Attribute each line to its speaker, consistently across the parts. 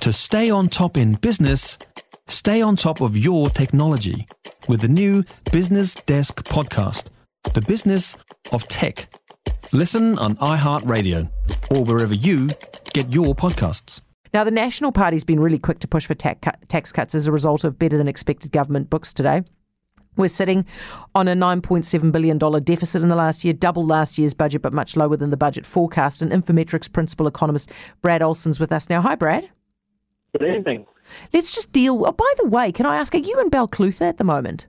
Speaker 1: To stay on top in business, stay on top of your technology with the new Business Desk podcast, The Business of Tech. Listen on iHeartRadio or wherever you get your podcasts.
Speaker 2: Now, the National Party's been really quick to push for tax cuts as a result of better than expected government books today. We're sitting on a $9.7 billion deficit in the last year, double last year's budget, but much lower than the budget forecast. And Infometrics principal economist Brad Olson's with us now. Hi, Brad.
Speaker 3: Good evening.
Speaker 2: Let's just deal... Oh, by the way, can I ask, are you in Balclutha at the moment?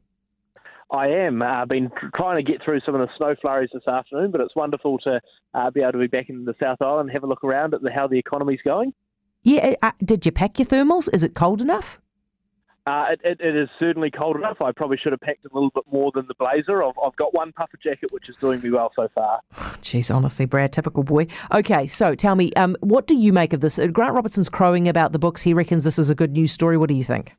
Speaker 3: I am. I've been trying to get through some of the snow flurries this afternoon, but it's wonderful to be able to be back in the South Island and have a look around at how the economy's going.
Speaker 2: Yeah, did you pack your thermals? Is it cold enough?
Speaker 3: It is certainly cold enough. I probably should have packed a little bit more than the blazer. I've got one puffer jacket, which is doing me well so far.
Speaker 2: Jeez, honestly, Brad, typical boy. Okay, so tell me, what do you make of this? Grant Robertson's crowing about the books. He reckons this is a good news story. What do you think?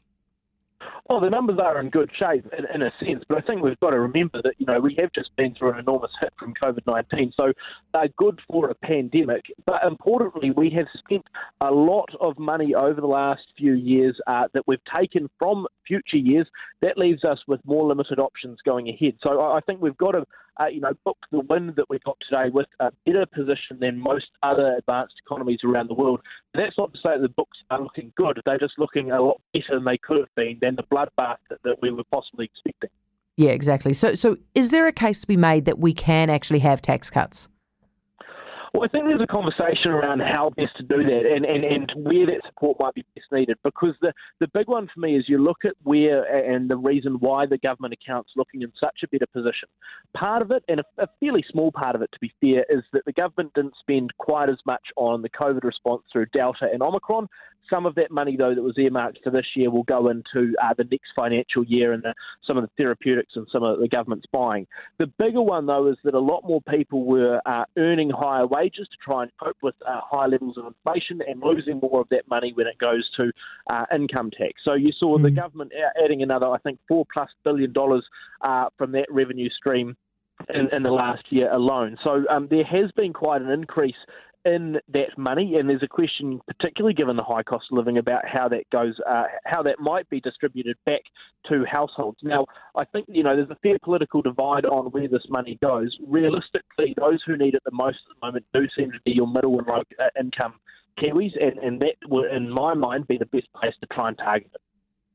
Speaker 3: Well, the numbers are in good shape in a sense, but I think we've got to remember that, we have just been through an enormous hit from COVID-19, so they're good for a pandemic. But importantly, we have spent a lot of money over the last few years that we've taken from future years. That leaves us with more limited options going ahead. So I think we've got to book the win that we got today with a better position than most other advanced economies around the world. And that's not to say that the books are looking good. They're just looking a lot better than they could have been, than the bloodbath that we were possibly expecting.
Speaker 2: Yeah, exactly. So is there a case to be made that we can actually have tax cuts?
Speaker 3: Well, I think there's a conversation around how best to do that and where that support might be best needed, because the big one for me is you look at where and the reason why the government account's looking in such a better position. Part of it, and a fairly small part of it to be fair, is that the government didn't spend quite as much on the COVID response through Delta and Omicron. Some of that money, though, that was earmarked for this year will go into the next financial year and some of the therapeutics and some of the government's buying. The bigger one, though, is that a lot more people were earning higher wages to try and cope with high levels of inflation and losing more of that money when it goes to income tax. So you saw the government adding another, I think, $4+ billion from that revenue stream in the last year alone. So there has been quite an increase in that money, and there's a question, particularly given the high cost of living, about how that goes, how that might be distributed back to households. Now, I think there's a fair political divide on where this money goes. Realistically, those who need it the most at the moment do seem to be your middle and low income Kiwis, and that would, in my mind, be the best place to try and target it.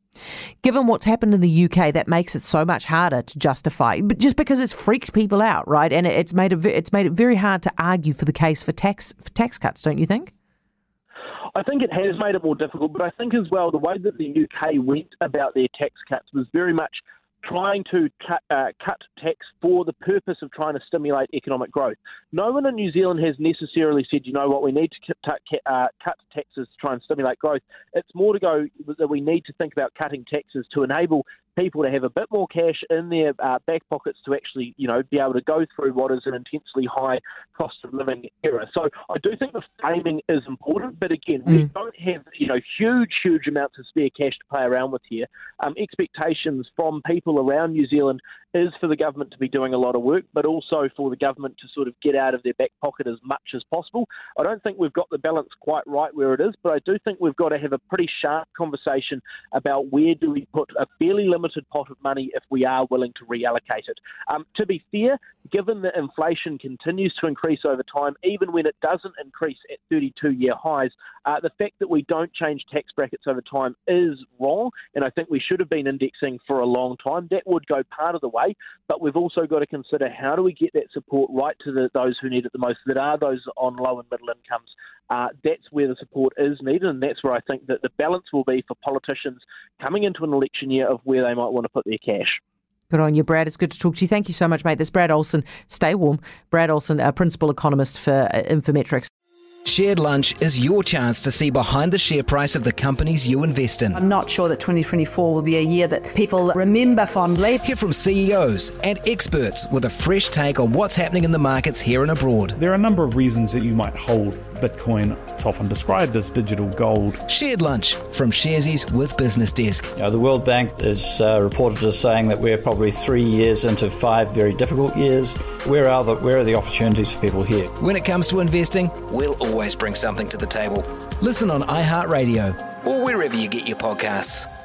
Speaker 2: Given what's happened in the UK, that makes it so much harder to justify, but just because it's freaked people out, right? And it's made it very hard to argue for the case for tax cuts, don't you think?
Speaker 3: I think it has made it more difficult, but I think as well the way that the UK went about their tax cuts was very much trying to cut tax for the purpose of trying to stimulate economic growth. No one in New Zealand has necessarily said, we need to cut taxes to try and stimulate growth. It's more to go that we need to think about cutting taxes to enable people to have a bit more cash in their back pockets to actually, be able to go through what is an intensely high cost of living era. So I do think the framing is important, but again, we don't have, huge amounts of spare cash to play around with here. Expectations from people around New Zealand is for the government to be doing a lot of work, but also for the government to sort of get out of their back pocket as much as possible. I don't think we've got the balance quite right where it is, but I do think we've got to have a pretty sharp conversation about where do we put a fairly limited pot of money if we are willing to reallocate it. To be fair, given that inflation continues to increase over time, even when it doesn't increase at 32-year highs, the fact that we don't change tax brackets over time is wrong, and I think we should have been indexing for a long time. That would go part of the way, but we've also got to consider how do we get that support right to those who need it the most, that are those on low and middle incomes. That's where the support is needed, and that's where I think that the balance will be for politicians coming into an election year of where they might want to put their cash.
Speaker 2: Good on you, Brad. It's good to talk to you. Thank you so much, mate. This is Brad Olson. Stay warm. Brad Olson, principal economist for Infometrics.
Speaker 4: Shared Lunch is your chance to see behind the share price of the companies you invest in.
Speaker 5: I'm not sure that 2024 will be a year that people remember fondly.
Speaker 4: Hear from CEOs and experts with a fresh take on what's happening in the markets here and abroad.
Speaker 6: There are a number of reasons that you might hold Bitcoin. It's often described as digital gold.
Speaker 4: Shared Lunch from Sharesies with Business Desk.
Speaker 7: The World Bank is reported as saying that we're probably 3 years into 5 very difficult years. Where are the opportunities for people here?
Speaker 4: When it comes to investing, we'll always bring something to the table. Listen on iHeartRadio or wherever you get your podcasts.